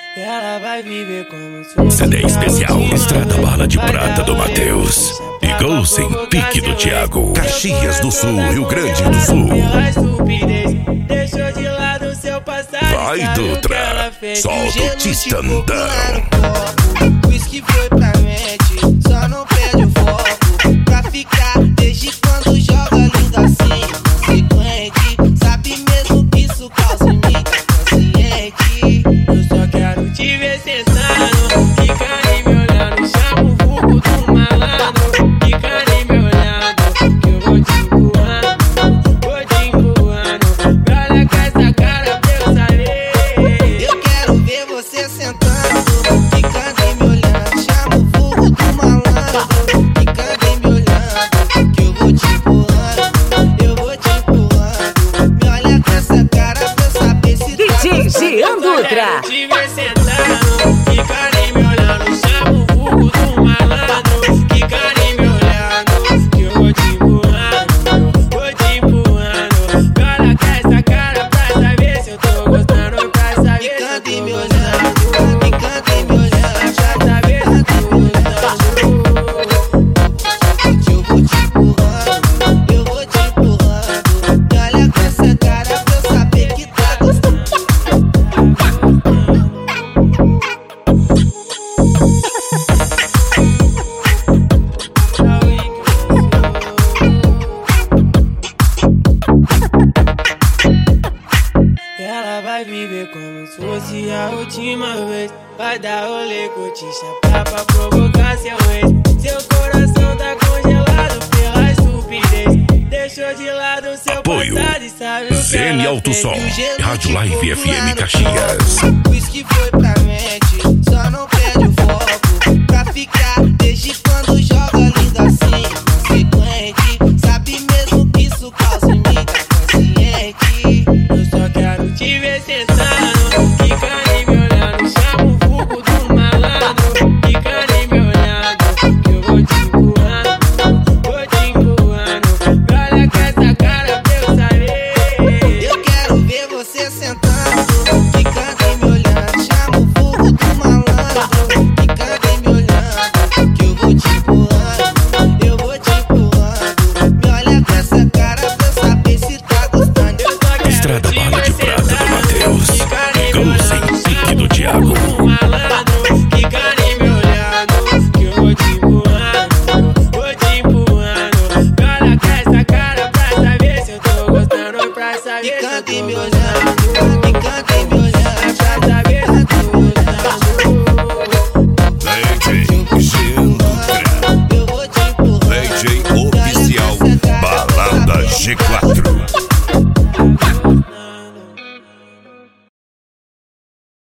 Ela vai viver como se fosse CD especial a última Estrada vez. Bala de Vai Prata dar do rolê Matheus com e Golsen Pique do Thiago. Caxias do Sul, Rio Grande do Pela Sul. estupidez, deixou de lado seu passado. Vai, sabe o que Dutra, ela fez? solta o Tistandão. O whisky foi pra mente, só não perde o foco. Pra ficar desde quando joga lindo assim, consequente. Sabe mesmo que isso causa em mim, consciente. Eu só quero te ver sentando, fica ali me olhando, chama o vulgo do malandro. Fica ali me olhando, que eu vou te empurrando, vou te empurrando. Me olha com essa cara pra eu saber. Eu quero ver você sentando, fica ali me olhando, chama o vulgo do malandro. Fica ali me olhando, que eu vou te empurrando, eu vou te empurrando. Me olha com essa cara pra eu saber se tá DJ gostando. Jean Dutra. Te ver sentando, fica ali me olhando, chama o vulgo do malandro. Fica ali me olhando, que eu vou te empurrando, vou te empurrando. Me olha com essa cara pra saber se eu tô gostando, pra saber se eu Ficando tô e me gostando. olhando, ficando e me olhando, já Pra saber se eu tô gostando. eu vou te empurrando, eu vou te empurrando. Me olha com essa cara pra eu saber que tá gostando. Ela vai viver como se fosse a última vez. Vai dar rolê com te chapar pra provocar seu ex. Seu coração tá congelado pela estupidez. Deixou de lado seu Apoio passado e sabe o que ZN ela Alto fez. Som, O gelo Rádio de Live fogo lá FM no Caxias. copo. O whisky foi pra mente, só não perde o foco. Pra ficar desde quando joga lindo assim, consequente. Sabe mesmo que isso causa em mim, consciente. Eu só quero te ver sentando, fica ali me olhando, chama o vulgo do malandro. Fica ali me olhando, que eu vou te empurrando, vou te empurrando. Me olha com essa cara pra eu saber. Eu quero ver você sentando, ficando e me olhando, chama o vulgo do malandro. Ficando e me olhando, que eu vou te empurrando, eu vou te empurrando. Me olha com essa cara pra eu saber se tá gostando. Eu só quero Estrada te Bala de ver Prata do sentando, Matheus fica ali e me Golsen olhando, Pique do chama Thiago. o malandro. Fica ali me olhando, que eu vou te empurrando, vou te empurrando. Me olha com essa cara pra saber se eu tô gostando, pra saber se eu Ficando tô e me gostando. olhando, ficando e me olhando, Pra saber se eu tô gostando. DJ Jean Dutra, eu vou te empurrando. DJ oficial Balada G4.